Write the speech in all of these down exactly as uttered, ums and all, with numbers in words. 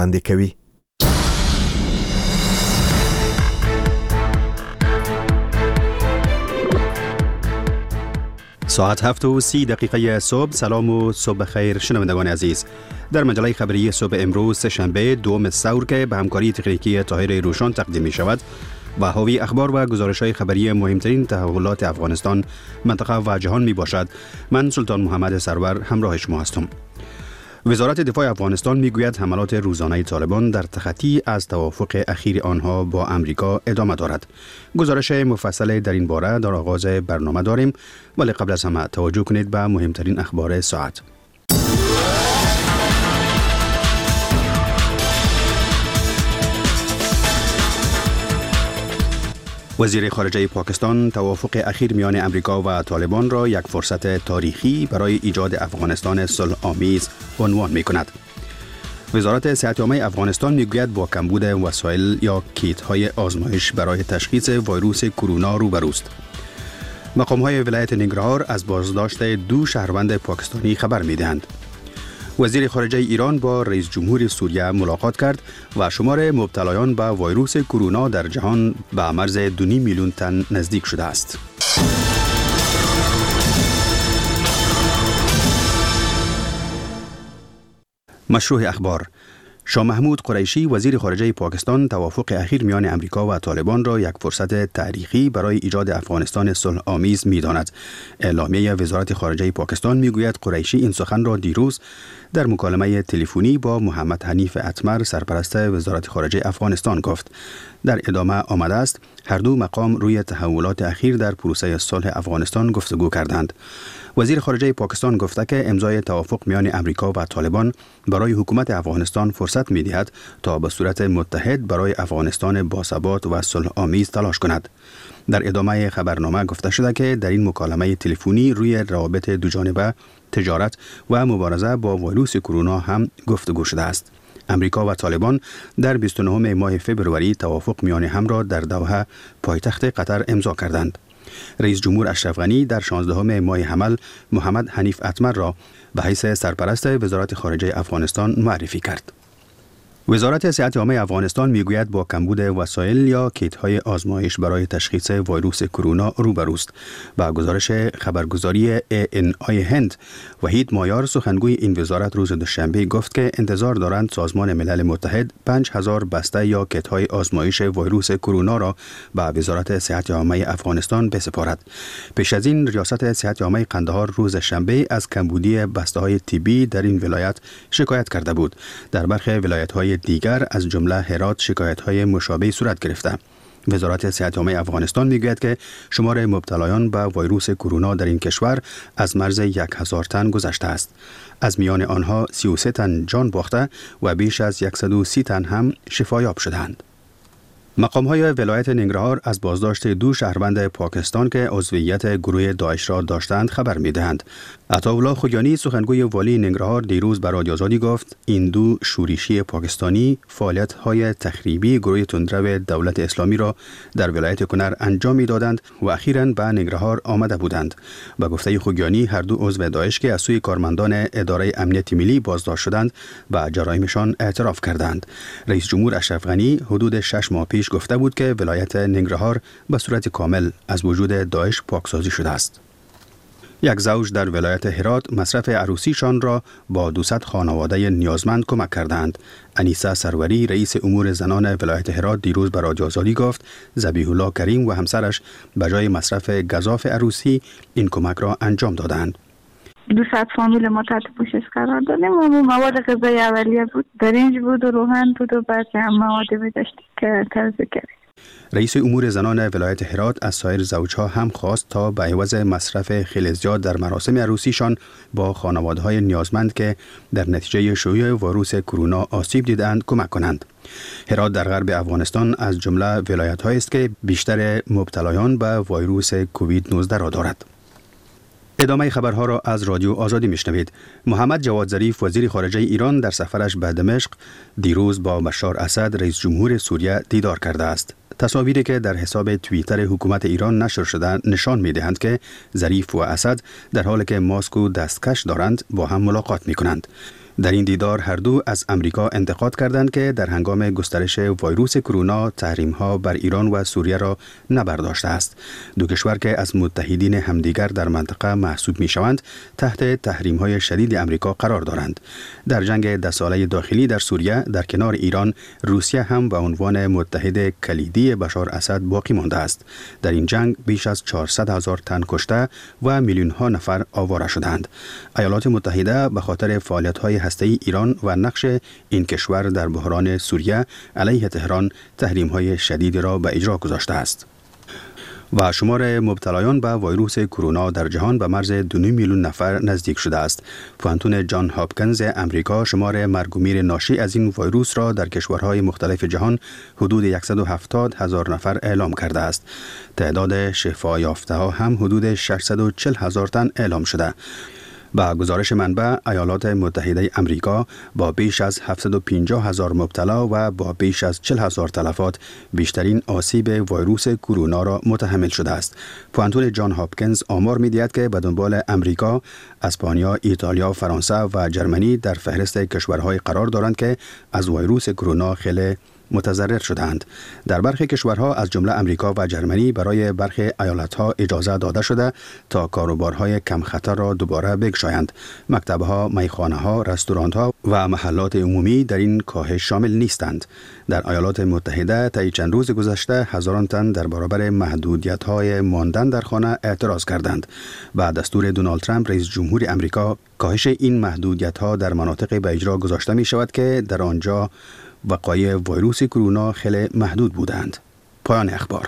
اندی کوي. ساعت هفت و سی دقیقه صبح. سلام و صبح خیر شنوندگان عزیز. در مجله خبری صبح امروز سه‌شنبه دوم ثور که به همکاری تکنیکی طاهر روشان تقدیم می شود و حاوی اخبار و گزارش‌های خبری مهمترین تحولات افغانستان، منطقه و جهان می باشد. من سلطان محمد سرور همراه شما هستم. وزارت دفاع افغانستان میگوید حملات روزانه طالبان در تخطی از توافق اخیر آنها با امریکا ادامه دارد. گزارش مفصل در این باره در آغاز برنامه داریم، ولی قبل از همه توجه کنید به مهمترین اخبار ساعت. وزیر خارجه پاکستان توافق اخیر میان امریکا و طالبان را یک فرصت تاریخی برای ایجاد افغانستان صلح آمیز عنوان می کند. وزارت صحت عامه افغانستان میگوید با کمبود وسایل یا کیت های آزمایش برای تشخیص ویروس کرونا روبروست. مقام های ولایت ننگرهار از بازداشت دو شهروند پاکستانی خبر می دهند. وزیر خارجه ایران با رئیس جمهور سوریه ملاقات کرد و شمار مبتلایان به ویروس کرونا در جهان به مرز دو میلیون تن نزدیک شده است. مشروع اخبار. شاه محمود قریشی وزیر خارجه پاکستان توافق اخیر میان امریکا و طالبان را یک فرصت تاریخی برای ایجاد افغانستان صلح آمیز می‌داند. اعلامیه وزارت خارجه پاکستان میگوید قریشی این سخن را دیروز در مکالمه تلفنی با محمد حنیف اتمر سرپرست وزارت خارجه افغانستان گفت. در ادامه آمده است هر دو مقام روی تحولات اخیر در پروسه صلح افغانستان گفتگو کردند. وزیر خارجه پاکستان گفته که امضای توافق میان امریکا و طالبان برای حکومت افغانستان فرصت می‌دهد تا به صورت متحد برای افغانستان باثبات و صلح آمیز تلاش کند. در ادامه خبرنامه گفته شده که در این مکالمه تلفنی روی روابط دوجانبه، تجارت و مبارزه با ویروس کرونا هم گفتگو شده است. امریکا و طالبان در بیست و نهم ماه فوریه توافق میان هم را در دوحه پایتخت قطر امضا کردند. رئیس جمهور اشرف غنی در شانزدهم ماه حمل محمد حنیف اتمر را به حیث سرپرست وزارت خارجه افغانستان معرفی کرد. وزارت صحت عامه افغانستان میگوید با کمبود وسایل یا کیت های آزمایش برای تشخیص ویروس کرونا روبروست. با گزارش خبرگزاری ای ان آی هند، وحید مایار سخنگوی این وزارت روز دوشنبه گفت که انتظار دارند سازمان ملل متحد پنج هزار بسته یا کیت های آزمایش ویروس کرونا را به وزارت صحت عامه افغانستان بسپارد. پیش از این ریاست صحت عامه قندهار روز شنبه از کمبودی بسته های طبی در این ولایت شکایت کرده بود. در برخی ولایت های دیگر از جمله هرات شکایت‌های مشابه صورت گرفته. وزارت صحت عامه افغانستان میگوید که شمار مبتلایان به ویروس کرونا در این کشور از مرز یک هزار تن گذشته است. از میان آنها سی و سه تن جان باخته و بیش از صد و سی تن هم شفایاب شدند. مقام‌های ولایت ننگرهار از بازداشت دو شهروند پاکستان که عضویت گروه داعش را داشتند خبر می‌دهند. عطاالله خوگیانی سخنگوی والی ننگرهار دیروز به رادیو آزادی گفت این دو شورشی پاکستانی فعالیت‌های تخریبی گروه تندرو دولت اسلامی را در ولایت کنر انجام می‌دادند و اخیراً به ننگرهار آمده بودند. به گفته خوگیانی هر دو عضو داعش که از سوی کارمندان اداره امنیت ملی بازداشت شدند به جرایمشان اعتراف کردند. رئیس جمهور اشرف غنی حدود شش ماه پیش گفته بود که ولایت ننگرهار به صورت کامل از وجود داعش پاکسازی شده است. یک زوج در ولایت هرات مصرف عروسیشان را با دویست خانواده نیازمند کمک کردند. انیسه سروری رئیس امور زنان ولایت هرات دیروز به رادیو آزادی گفت ذبیح الله کریم و همسرش به جای مصرف گزاف عروسی این کمک را انجام دادند. دویست فامیل ما تحت پوشش قرار دادیم و مواد غذایی اولیه بود، برنج بود و روغن بود و بعضی هم مواد می‌داشتیم که ترزه کردیم. رئیس امور زنان ولایت هرات از سایر زوجها هم خواست تا به عوض مصرف خیلی زیاد در مراسم عروسیشان با خانواده‌های نیازمند که در نتیجه شیوع ویروس کرونا آسیب دیدند کمک کنند. هرات در غرب افغانستان از جمله ولایت‌هایی است که بیشتر مبتلایان به ویروس کووید نوزده را دارد. ادامه خبرها را از رادیو آزادی میشنوید. محمد جواد ظریف وزیر خارجه ایران در سفرش به دمشق دیروز با بشار اسد رئیس جمهور سوریه دیدار کرده است. تصاویری که در حساب توییتر حکومت ایران نشر شده نشان می‌دهند که ظریف و اسد در حالی که ماسک و دستکش دارند با هم ملاقات می‌کنند. در این دیدار هر دو از امریکا انتقاد کردند که در هنگام گسترش ویروس کرونا تحریم‌ها بر ایران و سوریه را نبرداشته است. دو کشور که از متحدین همدیگر در منطقه محسوب می‌شوند، تحت تحریم‌های شدید امریکا قرار دارند. در جنگ ده ساله داخلی در سوریه در کنار ایران، روسیه هم به عنوان متحد کلیدی بشار اسد باقی مانده است. در این جنگ بیش از چهارصد هزار تن کشته و میلیون‌ها نفر آواره شدند. ایالات متحده به خاطر فعالیت‌های هسته‌ای ایران و نقش این کشور در بحران سوریه علیه تهران تحریم‌های شدید را به اجرا گذاشته است. و شمار مبتلایان به ویروس کرونا در جهان به مرز دو میلیون نفر نزدیک شده است. پوانتون جان هاپکینز امریکا شمار مرگ و میر ناشی از این ویروس را در کشورهای مختلف جهان حدود صد و هفتاد هزار نفر اعلام کرده است. تعداد شفا یافته ها هم حدود ششصد و چهل هزار تن اعلام شده. با گزارش منبع، ایالات متحده امریکا با بیش از هفتصد و پنجاه هزار مبتلا و با بیش از چهل هزار تلفات بیشترین آسیب ویروس کرونا را متحمل شده است. پوانتون جان هاپکینز آمار می‌دهد که به دنبال امریکا، اسپانیا، ایتالیا، فرانسه و جرمنی در فهرست کشورهای قرار دارند که از ویروس کرونا خیلی متضرر شدند. در برخی کشورها از جمله امریکا و جرمنی برای برخی ایالت‌ها اجازه داده شده تا کاروبارهای کم خطر را دوباره بگشایند. مکتب‌ها، میخانه‌ها، رستوران‌ها و محلات عمومی در این کاهش شامل نیستند. در ایالات متحده طی چند روز گذشته هزاران تن در برابر محدودیت‌های ماندن در خانه اعتراض کردند. بعد دستور دونالد ترامپ رئیس جمهور امریکا، کاهش این محدودیت‌ها در مناطق به اجرا گذاشته می‌شود که در آنجا وقایع ویروس کرونا خیلی محدود بودند. پایان اخبار.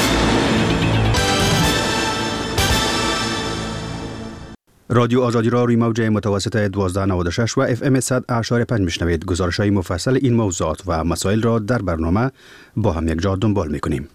رادیو آزادی را روی موج متوسط دوازده نود و شش و اف ام صد اعشار پنج میشنوید. گزارش‌های مفصل این موضوعات و مسائل را در برنامه با هم یک جا دنبال می‌کنیم.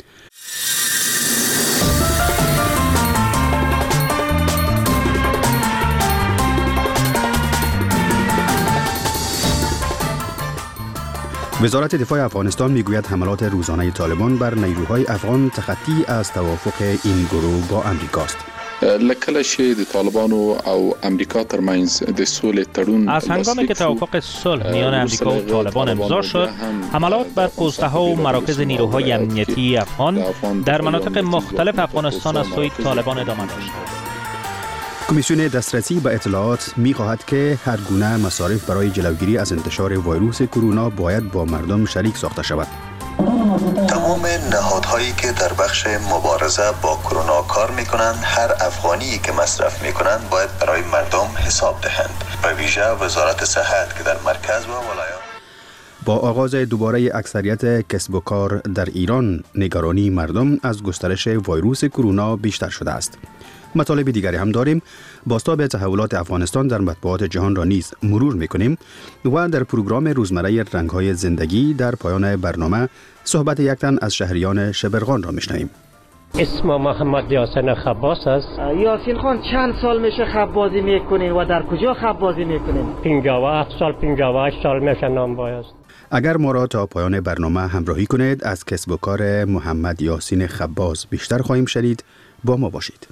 وزارت دفاع افغانستان میگوید حملات روزانه طالبان بر نیروهای افغان تخطی از توافق این گروه با امریکاست. لکه چې د طالبانو او امریکا ترمنځ د سولې تړون از هنگامی که توافق صلح میان امریکا و طالبان امضا شد، حملات بر پوسته ها و مراکز نیروهای امنیتی افغان در مناطق مختلف افغانستان از سوی طالبان ادامه داشت. کمیسیون دسترسی به اطلاعات می خواهد که هر گونه مصارف برای جلوگیری از انتشار ویروس کرونا باید با مردم شریک ساخته شود. تمام نهادهایی که در بخش مبارزه با کرونا کار می کنند، هر افغانی که مصرف می کنند باید برای مردم حساب دهند. به ویژه وزارت صحت که در مرکز و ولایات. با آغاز دوباره اکثریت کسب و کار در ایران، نگرانی مردم از گسترش ویروس کرونا بیشتر شده است. مطالب دیگری هم داریم. بازتاب تحولات افغانستان در مطبوعات جهان را نیز مرور می‌کنیم و در پروگرام روزمره رنگ‌های زندگی در پایان برنامه صحبت یک تن از شهریان شبرغان را می‌شنویم. اسم محمد یاسین خباس است. یاسین خان چند سال میشه خبازی میکنین و در کجا خبازی میکنین؟ پنجاه و هفت سال پنجاه و هشت سال میشه نام بایست. اگر ما را تا پایان برنامه همراهی کنید، از کسب و کار محمد یاسین خباس بیشتر خواهیم شنید. با ما باشید.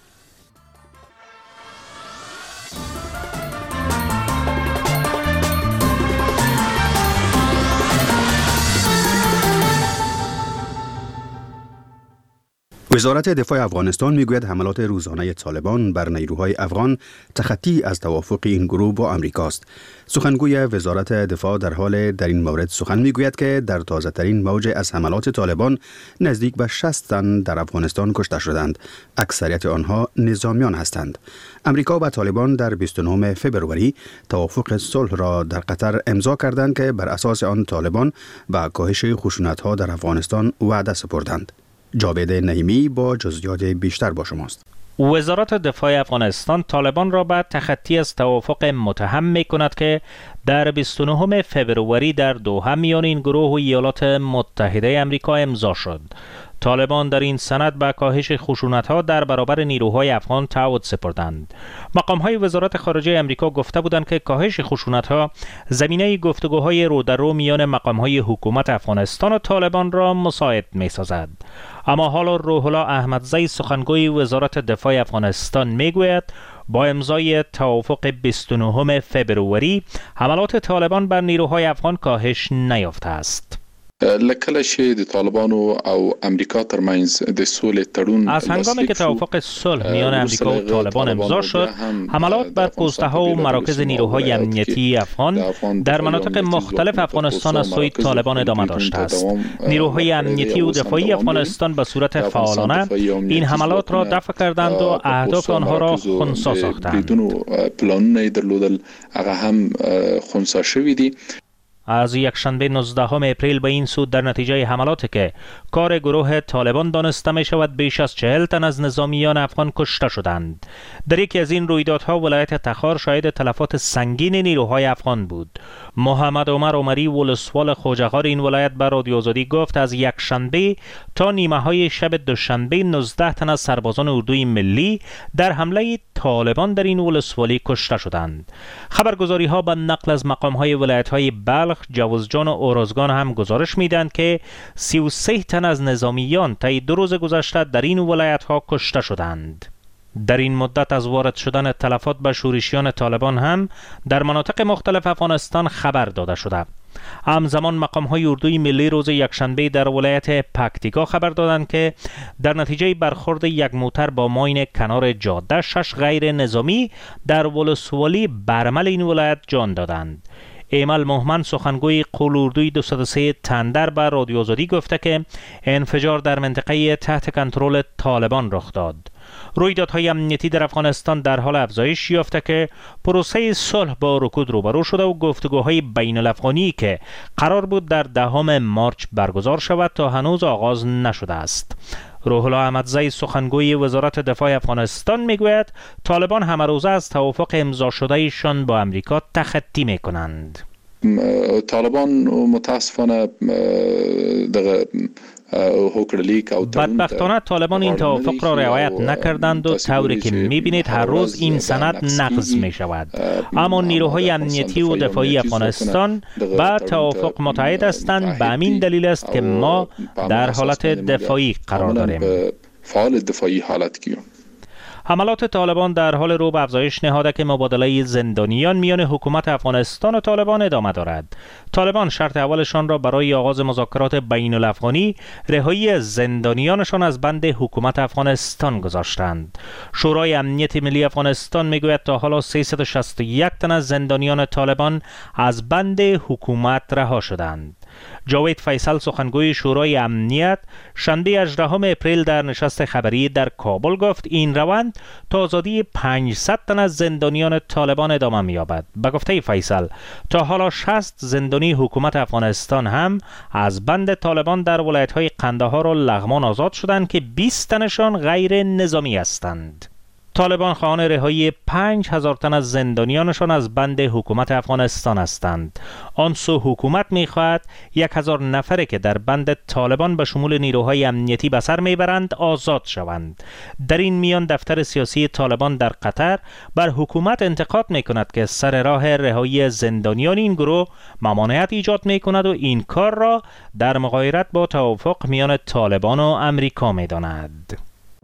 وزارت دفاع افغانستان میگوید حملات روزانه طالبان بر نیروهای افغان تخطی از توافق این گروه با امریکاست. سخنگوی وزارت دفاع در حال در این مورد سخن میگوید که در تازه ترین موج از حملات طالبان نزدیک به شصت تن در افغانستان کشته شدند. اکثریت آنها نظامیان هستند. امریکا و طالبان در بیست و نهم فوریه توافق صلح را در قطر امضا کردند که بر اساس آن طالبان با کاهش خشونت‌ها در افغانستان وعده سپردند. جاوید نعیمی با جزئیات بیشتر با شماست. وزارت دفاع افغانستان طالبان را به تخطی از توافق متهم می کند که در بیست و نهم فوریه در دوحه میان این گروه و ایالات متحده امریکا امضا شد. طالبان در این سند به کاهش خشونت‌ها در برابر نیروهای افغان تعهد سپردند. مقام‌های وزارت خارجه امریکا گفته بودند که کاهش خشونت‌ها زمینه گفتگوهای رو در رو میان مقام‌های حکومت افغانستان و طالبان را مساعد می‌سازد. اما حالا روح الله احمدزی سخنگوی وزارت دفاع افغانستان میگوید با امضای توافق بیست و نهم فبروری حملات طالبان بر نیروهای افغان کاهش نیافته است. لکه چې د طالبانو او امریکا ترمنځ د سولې تړون از هنگامی که توافق صلح میان امریکا و طالبان امضا شد، حملات بر پوسته ها و مراکز نیروهای امنیتی افغان در مناطق مختلف افغانستان از سوی طالبان ادامه داشته است. نیروهای امنیتی و دفاعی افغانستان به صورت فعالانه این حملات را دفع کردند و اهداف آنها را خنثی ساختند. پلانونه درلودل هغه هم خنثی شوی دي. از یکشنبه نوزدهم اپریل به این سو در نتیجه حملاتی که کار گروه طالبان دانسته می شود بیش از چهل تن از نظامیان افغان کشته شدند. در یکی از این رویدادها ولایت تخار شاهد تلفات سنگین نیروهای افغان بود. محمد عمر عمری ولسوال خوجغار این ولایت به رادیو آزادی گفت از یکشنبه تا نیمه های شب دوشنبه نوزده تن از سربازان اردوی ملی در حمله طالبان در این ولسوالی کشته شدند. خبرگزاری ها به نقل از مقام های ولایت های بلخ، جوزجان و اورزگان هم گزارش میدند که سی و سه تن از نظامیان طی دو روز گذشته در این ولایت ها کشته شدند. در این مدت از وارد شدن تلفات به شورشیان طالبان هم در مناطق مختلف افغانستان خبر داده شده. همزمان مقام های اردوی ملی روز یکشنبه در ولایت پکتیکا خبر دادند که در نتیجه برخورد یک موتر با ماین کنار جاده شش غیر نظامی در ولسوالی برمل این ولایت جان دادند. ایمل محمد سخنگوی قول اردوی دویست و سه تندر به رادیو آزادی گفته که انفجار در منطقه تحت کنترل طالبان رخ داد. رویدادهای امنیتی در افغانستان در حال افزایش یافته که پروسه صلح با رکود روبرو شده و گفتگوهای بین الافغانی که قرار بود در دهم مارچ برگزار شود تا هنوز آغاز نشده است. روح الله احمدزی سخنگوی وزارت دفاع افغانستان میگوید طالبان همه روزه از توافق امضا شده ایشان با امریکا تخطی میکنند. طالبان متاسفانه دغه بدبختانه طالبان این توافق را رعایت نکردند و طوری که میبینید هر روز این سند نقض می شود. اما نیروهای امنیتی و دفاعی افغانستان با توافق متحد هستند. به همین دلیل است که ما در حالت دفاعی قرار داریم. فعال دفاعی حالت گیریم. حملات طالبان در حال رو به افزایش نهاده که مبادله زندانیان میان حکومت افغانستان و طالبان ادامه دارد. طالبان شرط اولشان را برای آغاز مذاکرات بین الافغانی رهایی زندانیانشان از بند حکومت افغانستان گذاشتند. شورای امنیت ملی افغانستان میگوید تا حالا سیصد و شصت و یک تن از زندانیان طالبان از بند حکومت رها شدند. جاوید فیصل سخنگوی شورای امنیت شنبه هجدهم اپریل در نشست خبری در کابل گفت این روند تا آزادی پانصد تن از زندانیان طالبان ادامه می‌یابد. به گفته فیصل تا حالا شصت زندانی حکومت افغانستان هم از بند طالبان در ولایت‌های قندهار و لغمان آزاد شدند که بیست تنشان غیر نظامی هستند. طالبان خواهان رهایی پنج هزار تن از زندانیانشان از بند حکومت افغانستان هستند. آن سو حکومت می‌خواهد یک هزار نفره که در بند طالبان به شمول نیروهای امنیتی به سر میبرند آزاد شوند. در این میان دفتر سیاسی طالبان در قطر بر حکومت انتقاد می‌کند که سر راه رهایی زندانیان این گروه ممانعت ایجاد می‌کند و این کار را در مغایرت با توافق میان طالبان و امریکا می‌داند.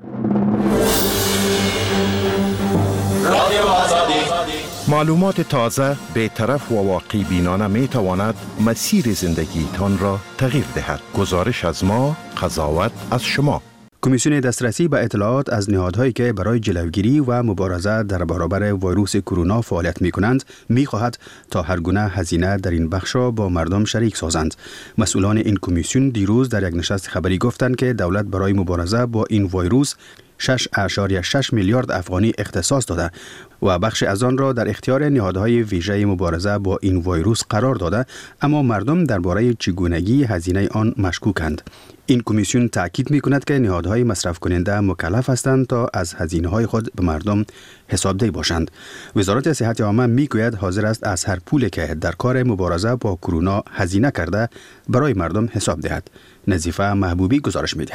معلومات تازه، بی‌طرف و واقع بینانه می تواند مسیر زندگی تان را تغییر دهد. گزارش از ما، قضاوت از شما. کمیسیون دسترسی به اطلاعات از نهادهایی که برای جلوگیری و مبارزه در برابر ویروس کرونا فعالیت می کنند می خواهد تا هر گونه هزینه در این بخش را با مردم شریک سازند. مسئولان این کمیسیون دیروز در یک نشست خبری گفتند که دولت برای مبارزه با این ویروس شش اشاریه شش میلیارد افغانی اختصاص داده و بخش از آن را در اختیار نهادهای ویژه مبارزه با این ویروس قرار داده، اما مردم درباره چگونگی هزینه آن مشکوکند. این کمیسیون تاکید می‌کند که نهادهای مصرف کننده مکلف هستند تا از هزینه‌های خود به مردم حسابدهی باشند. وزارت صحت عامه میگوید حاضر است از هر پولی که در کار مبارزه با کرونا هزینه کرده برای مردم حساب دهد. نظیفه محبوبی گزارش می‌دهد.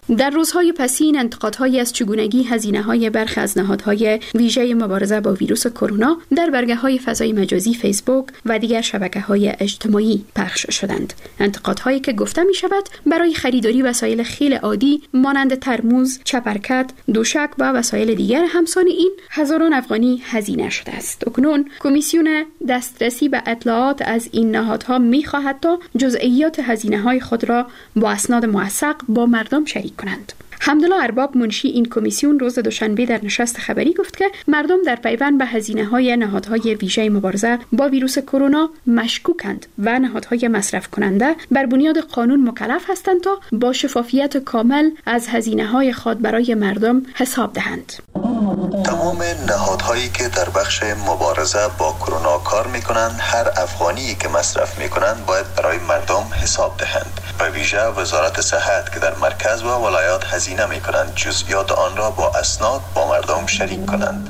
در روزهای پسین انتقادهایی از چگونگی هزینه‌های برخی از نهادهای ویژه مبارزه با ویروس کرونا در برگه‌های فضای مجازی فیسبوک و دیگر شبکه‌های اجتماعی پخش شدند. انتقادهایی که گفته می‌شود برای خریداری وسایل خیلی عادی مانند ترموز، چپرکت، دوشک و وسایل دیگر همسان این هزاران افغانی هزینه شده است. اکنون کمیسیون دسترسی به اطلاعات از این نهادها می‌خواهد تا جزئیات هزینه‌های خود را با اسناد موثق با مردم شریک کنند. حمدالله ارباب منشی این کمیسیون روز دوشنبه در نشست خبری گفت که مردم در پیوند به هزینه‌های نهادهای ویژه مبارزه با ویروس کرونا مشکوکند و نهادهای مصرف کننده بر بنیاد قانون مکلف هستند تا با شفافیت کامل از هزینه‌های خود برای مردم حساب دهند. تمام نهادهایی که در بخش مبارزه با کرونا کار میکنند هر افغانی که مصرف میکنند باید برای مردم حساب دهند. به ویژه وزارت صحت که در مرکز و ولایات هزینه میکنند جزئیات آن را با اسناد با مردم شریک کنند.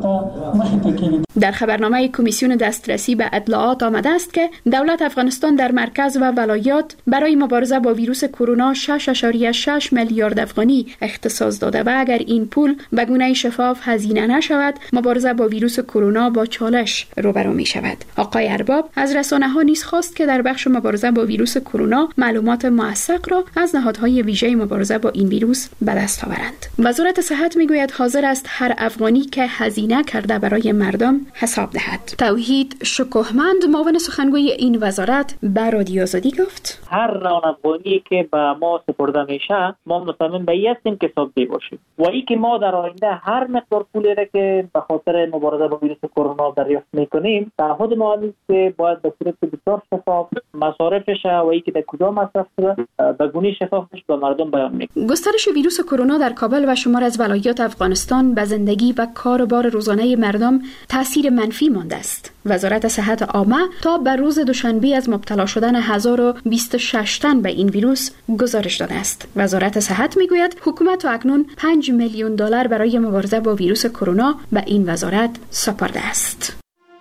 در خبرنامه کمیسیون دسترسی به اطلاعات آمده است که دولت افغانستان در مرکز و ولایات برای مبارزه با ویروس کرونا شش ممیز شش میلیارد افغانی اختصاص داده و اگر این پول به گونه شفاف هزینه نشود مبارزه با ویروس کرونا با چالش روبرو می شود. آقای ارباب از رسانه‌ها نیز خواست که در بخش مبارزه با ویروس کرونا معلومات موثق را از نهادهای ویژه مبارزه با این ویروس به دست آورند. وزارت صحت میگوید حاضر است هر افغانی که هزینه کرده برای مردم حساب دهد. توحید شکوهمند معاون سخنگوی این وزارت به رادیو آزادی گفت هر نان افغانی که به ما سپرده میشه ما مصمم به این هستیم که حساب دی باشیم و ای که ما در آینده هر مقدار پولی را که به خاطر مبارزه با ویروس کرونا دریافت میکنیم تعهد ما است که باید به صورت بسیار شفاف مصارفش و ای که در کجا مصرف شده به گونه شفافش به مردم بیان میکنیم. گسترش ویروس کرونا در کابل و شمار از ولایات افغانستان به زندگی و کار و بار روزانه مردم تاثیر منفی مانده است. وزارت صحت عامه تا به روز دوشنبه از مبتلا شدن هزار و بیست و شش تن به این ویروس گزارش داده است. وزارت صحت میگوید حکومت تا اکنون پنج میلیون دلار برای مبارزه با ویروس کرونا به این وزارت سپرده است.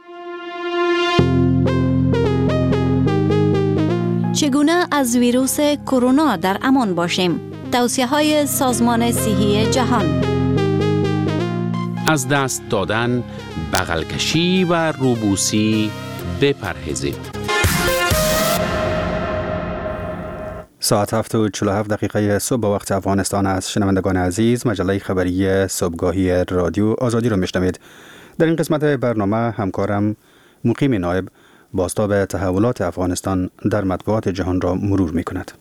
چگونه از ویروس کرونا در امان باشیم؟ توصیه‌های سازمان صحی جهان. از دست دادن، بغل کشی و روبوسی بپرهیزید. ساعت هفت و چهل و هفت دقیقه صبح به وقت افغانستان است. شنوندگان عزیز، مجله خبری صبحگاهی رادیو آزادی را میشنوید. در این قسمت برنامه همکارم مقیم نایب بازتاب تحولات افغانستان در مطبوعات جهان را مرور میکند.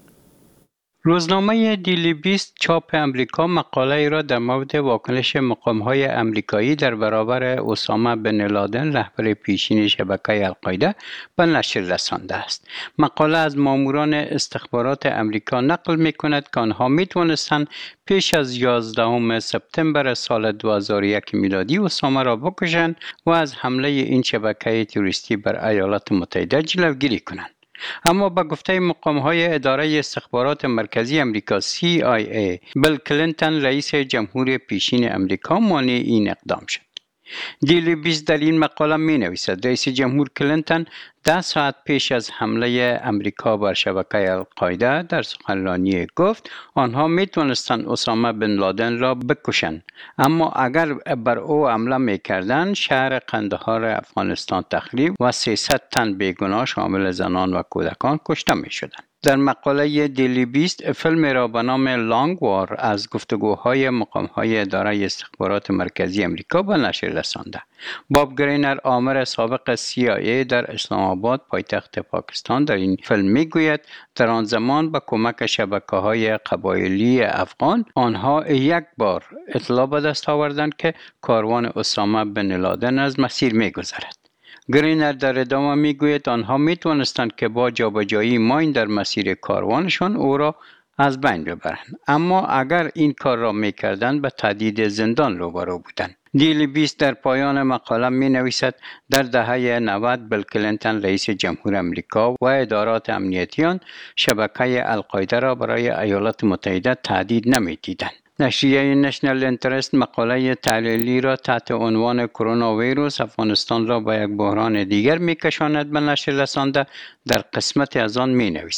روزنامه دیلی بیست چاپ امریکا مقاله را در مورد واکنش مقام‌های امریکایی در برابر اسامه بن لادن رهبر پیشین شبکه القاعده به نشر رسانده است. مقاله از ماموران استخبارات امریکا نقل می‌کند که آنها می‌توانستند پیش از یازدهم سپتامبر سال دو هزار و یک میلادی اسامه را بکشند و از حمله این شبکه تروریستی بر ایالات متحده جلوگیری کنند. اما با گفته مقام‌های اداره استخبارات مرکزی امریکا سی آی ای، بیل کلینتون رئیس جمهور پیشین امریکا مانع این اقدام شد. دیلی بیست در این مقاله می نویسد رئیس جمهور کلینتون ده ساعت پیش از حمله امریکا بر شبکه القاعده در سخنرانی گفت آنها می توانستند اسامه بن لادن را بکشند، اما اگر بر او حمله می کردند شهر قندهار افغانستان تخریب و سیصد تن بیگناه شامل زنان و کودکان کشته می شدند. در مقاله دیلی بیست فیلم را به نام لانگ وار از گفتگوهای مقام‌های اداره استخبارات مرکزی امریکا به نشر رسانده. باب گرینر آمر سابق سی آی ای در اسلام آباد پایتخت پاکستان در این فیلم میگوید در آن زمان با کمک شبکه‌های قبایلی افغان آنها یک بار اطلاع به دست آوردند که کاروان اسامه بن لادن از مسیر میگذرد. گرینر در ادامه میگوید آنها میتوانستند که با جابجایی ماین در مسیر کاروانشان او را از بین ببرند، اما اگر این کار را میکردند به تهدید زندان روبرو بودند. دیلی بیست در پایان مقاله می نویسد در دهه نود بیل کلینتون رئیس جمهور امریکا و ادارات امنیتی آن شبکه القاعده را برای ایالات متحده تهدید نمیدیدند. نشریه نشنل اینترست مقاله تحلیلی را تحت عنوان کرونا ویروس افغانستان را به یک بحران دیگر میکشاند به نشر رسانده در قسمت از آن می نویسد.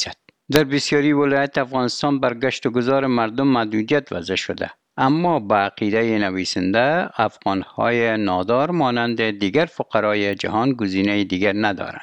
در بسیاری ولایت افغانستان بر گشت و گذار مردم محدودیت وضع شده، اما با عقیده نویسنده افغانهای نادار مانند دیگر فقرای جهان گزینه دیگر ندارند.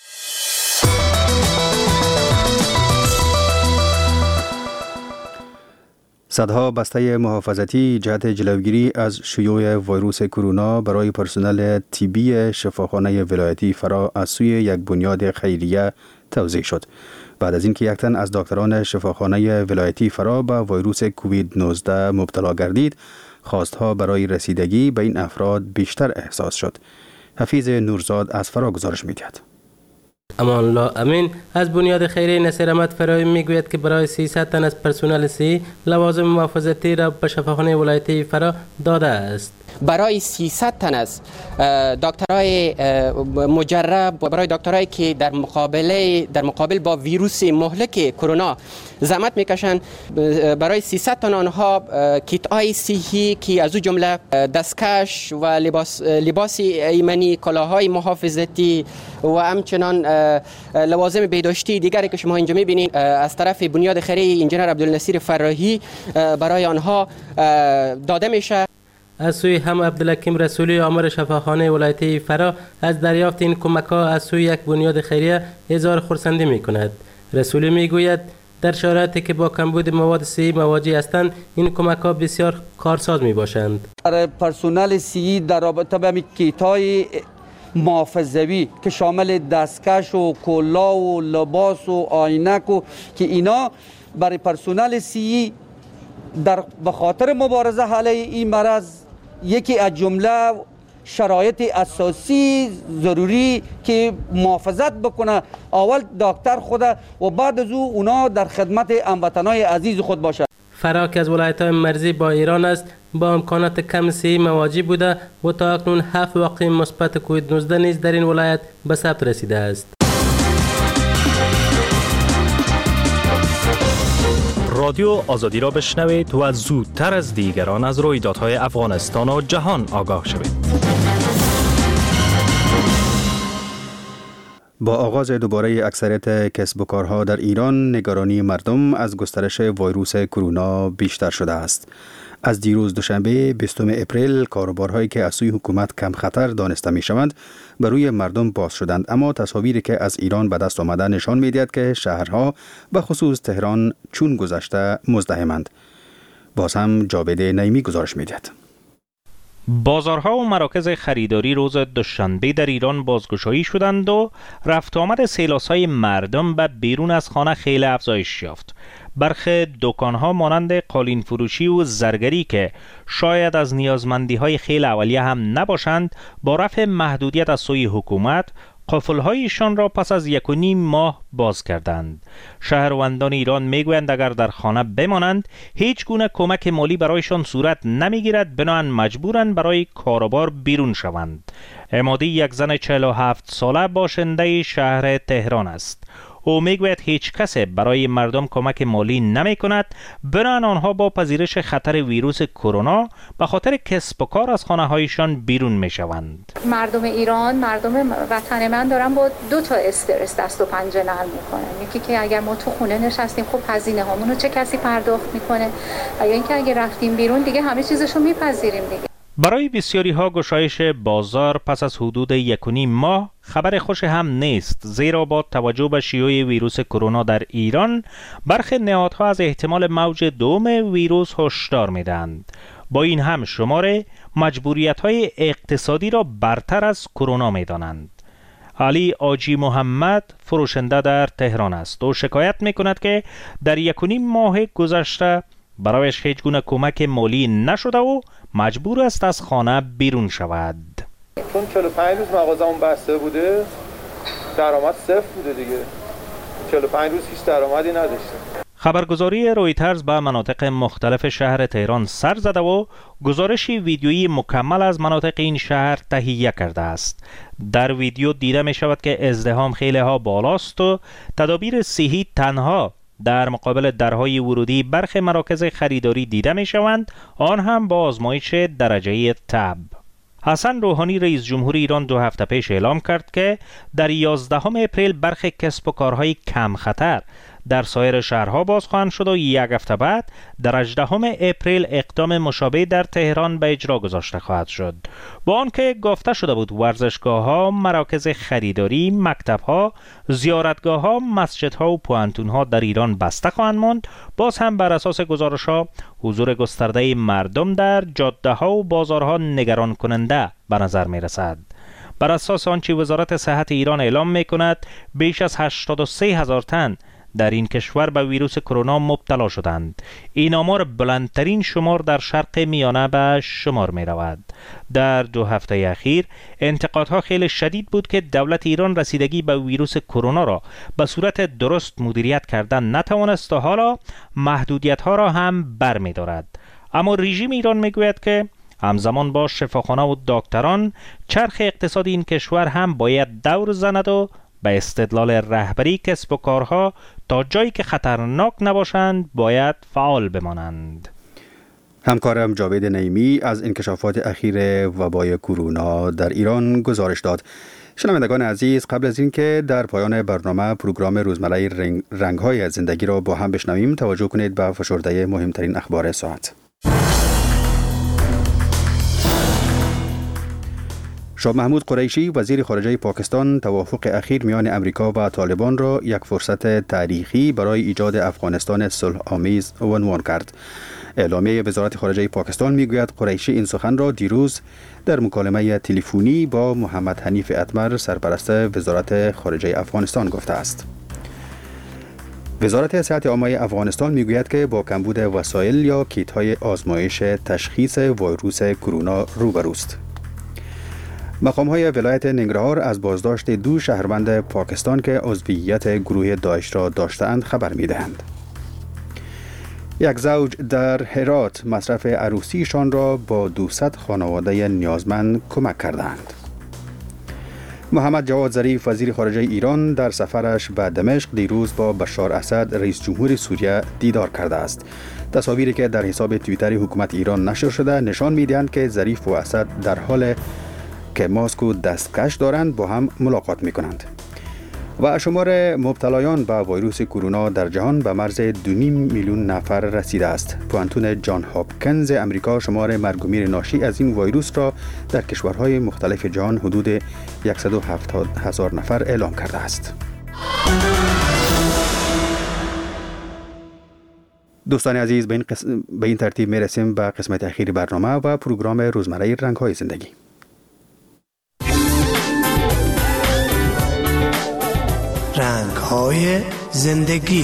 صدها بسته محافظتی جهت جلوگیری از شیوع ویروس کرونا برای پرسنل طبی شفاخانه ولایتی فرا از سوی یک بنیاد خیریه توزیع شد. بعد از اینکه یک تن از دکتران شفاخانه ولایتی فرا به ویروس کووید نوزده مبتلا گردید، خواستها برای رسیدگی به این افراد بیشتر احساس شد. حفیظ نورزاد از فرا گزارش می‌دهد. امان الله امین از بنیاد خیریه نصیر احمد فرایی میگوید که برای سیصد تن از پرسنل صحی لوازم محافظتی را به شفاخانه ولایتی فرا داده است. برای سیصد تن از دکترای مجرب و برای دکترایی که در مقابله در مقابل با ویروس مهلک کرونا زحمت میکشند، برای سیصد تن آنها کیت های صحی که از او جمله دستکش و لباس لباس ایمنی، کلاهای محافظتی و همچنان لوازم بهداشتی دیگری که شما اینجا میبینید از طرف بنیاد خیریه انجینر عبدالنصیر فراهی برای آنها داده میشه. از سوی هم عبدالحکیم رسولی آمر شفاخانه ولایتی فرا از دریافت این کمک ها از سوی یک بنیاد خیریه اظهار خرسندی می کند. رسولی می گوید در شرایطی که با کمبود مواد صحی مواجه هستند، این کمک ها بسیار کارساز می باشند. برای پرسنل صحی در رابطه با کیت‌های محافظوی که شامل دستکش و کلا و لباس و عینک و که اینا برای پرسنل صحی در به خاطر مبارزه علیه این مرض یکی از جمله شرایط اساسی ضروری که محافظت بکنه، اول دکتر خود و بعد از او اونا در خدمت هموطنان عزیز خود باشه. فرا که از ولایت‌های مرزی با ایران است، با امکانات کم صحی مواجه بوده و تا اکنون هفت واقعه مثبت کووید نوزده نیز در این ولایت به ثبت رسیده است. رادیو آزادی را بشنوید و زودتر از دیگران از رویدادهای افغانستان و جهان آگاه شوید. با آغاز دوباره اکثریت کسب و کارها در ایران، نگرانی مردم از گسترش ویروس کرونا بیشتر شده است. از دیروز دوشنبه بیستم اپریل کاروبارهایی که از سوی حکومت کم خطر دانسته می شوند بر روی مردم باز شدند، اما تصاویری که از ایران به دست آمده نشان می دهد که شهرها به خصوص تهران چون گذشته مزدحمند. باز هم جاوید نعیمی گزارش می دهد. بازارها و مراکز خریداری روز دوشنبه در ایران بازگشایی شدند و رفت آمد سیلاس‌های مردم به بیرون از خانه خیلی افزایش یافت. برخی دکان‌ها مانند قالین فروشی و زرگری که شاید از نیازمندی‌های خیلی اولیه هم نباشند، با رفع محدودیت از سوی حکومت قفل‌هایشان را پس از یک و نیم ماه باز کردند. شهروندان ایران میگویند اگر در خانه بمانند هیچ گونه کمک مالی برایشان صورت نمیگیرد، بنابراین مجبورند برای کاروبار بیرون شوند. عمادی یک زن چهل و هفت ساله باشنده شهر تهران است. او میگوید هیچ کس برای مردم کمک مالی نمی کند، بنابراین آنها با پذیرش خطر ویروس کرونا به خاطر کسب و کار از خانه هایشان بیرون می شوند. مردم ایران، مردم وطن من دارن با دو تا استرس دست و پنجه نرم میکنن. یکی که اگر ما تو خونه نشستیم خب هزینه هامونو چه کسی پرداخت میکنه، و یا اینکه اگر رفتیم بیرون دیگه همه چیزشو میپذیریم دیگه. برای بسیاری ها گشایش بازار پس از حدود یک و نیم ماه خبر خوش هم نیست، زیرا با توجه به شیوع ویروس کرونا در ایران برخی نهادها از احتمال موج دوم ویروس هشدار میدهند. با این هم شمار مجبوریت های اقتصادی را برتر از کرونا میدانند. علی آجی محمد فروشنده در تهران است و شکایت میکند که در یک و نیم ماه گذشته برایش هیچ گونه کمک مالی نشده و مجبور است از خانه بیرون شود. چون چهل و پنج روز مغازه‌مون بسته بوده، درآمد صفر بوده دیگه. چهل و پنج روز هیچ درآمدی نداشته. خبرگزاری رویترز به مناطق مختلف شهر تهران سر زده و گزارشی ویدیویی مکمل از مناطق این شهر تهیه کرده است. در ویدیو دیده می شود که ازدحام خیلی ها بالاست و تدابیر صحی تنها در مقابل درهای ورودی برخی مراکز خریداری دیده می شوند، آن هم با آزمایش درجه تب. حسن روحانی رئیس جمهور ایران دو هفته پیش اعلام کرد که در یازدهم اپریل برخی کسب و کارهای کم خطر در سایر شهرها باز خواهند شد و یک هفته بعد در هجدهم اپریل اقدام مشابه در تهران به اجرا گذاشته خواهد شد. با آنکه گفته شده بود ورزشگاه‌ها، مراکز خریداری، مکتب‌ها، زیارتگاه‌ها، مسجدها و پوهنتون‌ها در ایران بسته خواهند ماند، باز هم بر اساس گزارش‌ها حضور گسترده مردم در جاده‌ها و بازارها نگران کننده به نظر می‌رسد. بر اساس آنچه وزارت صحت ایران اعلام می‌کند، بیش از هشتاد و سه هزار تن در این کشور به ویروس کرونا مبتلا شدند. این آمار بلندترین شمار در شرق میانه به شمار می رود. در دو هفته اخیر انتقادها خیلی شدید بود که دولت ایران رسیدگی به ویروس کرونا را به صورت درست مدیریت کردن نتوانست و حالا محدودیت ها را هم بر می دارد. اما رژیم ایران می گوید که همزمان با شفاخانه و دکتران چرخ اقتصادی این کشور هم باید دور زند و به استدلال رهبری کسب و کارها تا جایی که خطرناک نباشند باید فعال بمانند. همکارم جاوید نعیمی از انکشافات اخیر وبای کرونا در ایران گزارش داد. شنوندگان عزیز، قبل از اینکه در پایان برنامه پروگرام روزمره رنگ رنگ‌های زندگی را با هم بشنویم، توجه کنید به فشرده مهمترین اخبار ساعت. شاه محمود قریشی وزیر خارجه پاکستان توافق اخیر میان امریکا و طالبان را یک فرصت تاریخی برای ایجاد افغانستان صلح‌آمیز عنوان کرد. اعلامیه وزارت خارجه پاکستان میگوید قریشی این سخن را دیروز در مکالمه تلفنی با محمد حنیف اتمر سرپرست وزارت خارجه افغانستان گفته است. وزارت صحت عامه افغانستان میگوید که با کمبود وسایل یا کیت‌های آزمایش تشخیص ویروس کرونا روبروست. مقام‌های ولایت ننگرهار از بازداشت دو شهروند پاکستان که عضویت گروه داعش را داشته‌اند خبر می‌دهند. یک زوج در هرات مصرف عروسیشان را با دویست خانواده نیازمند کمک کردند. محمد جواد ظریف وزیر خارجه ایران در سفرش به دمشق دیروز با بشار اسد رئیس جمهور سوریه دیدار کرده است. تصاویری که در حساب توییتر حکومت ایران نشر شده نشان می‌دهند که ظریف و اسد در حال که ماسک و دستکش دارند با هم ملاقات می کنند. و شمار مبتلایان به ویروس کرونا در جهان به مرز دو نیم میلیون نفر رسیده است. پوهنتون جان هاپکینز امریکا شمار مرگ و میر ناشی از این ویروس را در کشورهای مختلف جهان حدود صد و هفتاد هزار نفر اعلام کرده است. دوستان عزیز، به این, قسم، به این ترتیب می رسیم به قسمت اخیر برنامه و پروگرام روزمره رنگ‌های زندگی. رنگ‌های زندگی.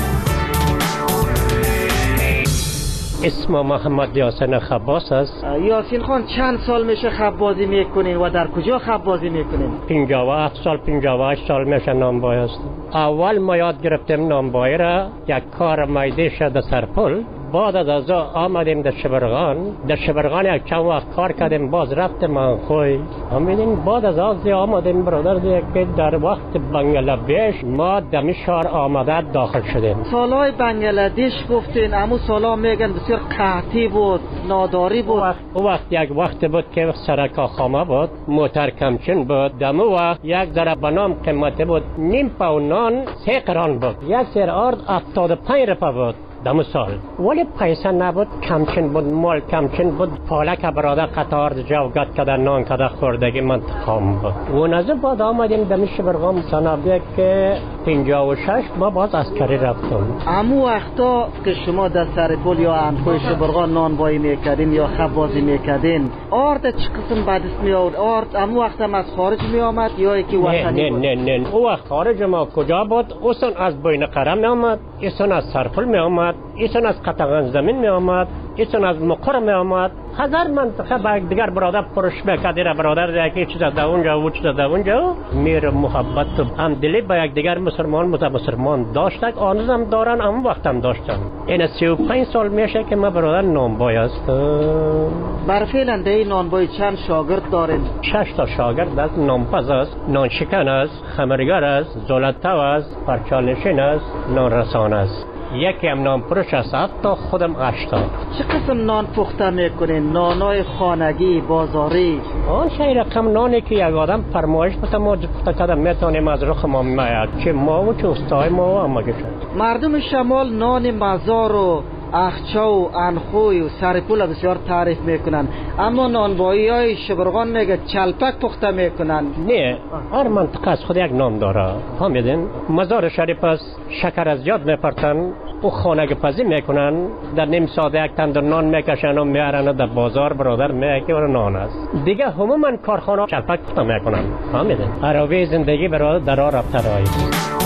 اسم محمد یاسین خباس است. یاسین خان چند سال میشه خب بازی میکنین و در کجا خب بازی میکنین؟ پنجاه و هفت سال پنجاه و هشت سال میشه نانبای است. اول ما یاد گرفتیم نانبای را، یک کار میده شد سرپل. بعد از از آمدیم در شبرغان. در شبرغان یک چند وقت کار کردیم، باز رفتیم منخوی. همین بعد از از آمدیم برادر دیگه که در وقت بنگلادش ما دمی شهر آمده داخل شدیم. سالای بنگلادش گفتین، اما سالا میگن بسیار قحطی بود، ناداری بود. او وقت یک وقت بود که سرکا خامه بود، موتر کمچین بود. دمو وقت یک ذره بنام قیمت بود، نیم پاو نان سه قران بود. یک سر آرد هفتاد و پنج روپیه بود. دم سال ولی پیسه نبود، کمچین بود، مال کمچین بود. پالک برادر قطار جوگت کده نان کده خوردگی من تخام بود. و نزد بعد آمدیم دمیش برغام سنابیه که پنجاه و شش ما باز اسکری رفتم. امو وقتا که شما در سر پل یا انخوی شبرغان نان بایی میکردین یا خب بازی میکردین، آرد چه قسم بدست می آورد؟ آرد امو وقتا از خارج می آمد یا یکی وطنی بود؟ نه نه نه او وقت خارج ما کجا بود؟ اوسن از بین قرم می آمد، ایسن از سرپل می آمد، ایسان از قطعان زمین می آمد، ایسان از مقر می آمد. هزار منطقه با دیگر برادر پرش میکردی را برادر یکی چیز در اونجا و چیز در اونجا. میر محبت و همدلی با یک دیگر مسلمان مت مسلمان داشتک، آنوز هم دارن، هم وقت هم داشتن. این سی و پنج سال میشه که ما برادر نانبای است. بر فعلا در این نانبای چند شاگرد دارین؟ شش تا شاگرد است. نانپز است، نانشکن است، خمرگر است، زولتو است، پرچالشین است، نانرسان است. یکی هم نان فروش است، حتی خودم اشتا. چه قسم نان پخته میکنین؟ نانای خانگی، بازاری؟ آن شای رقم نانی که یک آدم فرمایش بده ما پخته کردم میتونیم از رخ ما میاد که ما و چه استای ما هم مگه شد. مردم شمال نان مزار و اخچه و انخوی و سرپول بسیار تعریف میکنن، اما نانوایی های شبرغان میگه چلپک پخته میکنن. نه، هر منطقه از خود یک نام داره. هم میدین مزار شریف است، شکر از یاد میپرتن و خانه پزی میکنن، در نیم ساعت یک تندر نان میکشن و میارن و در بازار برادر میگه و نان است دیگه. همون کارخانه چلپک پخته میکنن. هم میدین عراوی زندگی برادر در راه رفته رایی.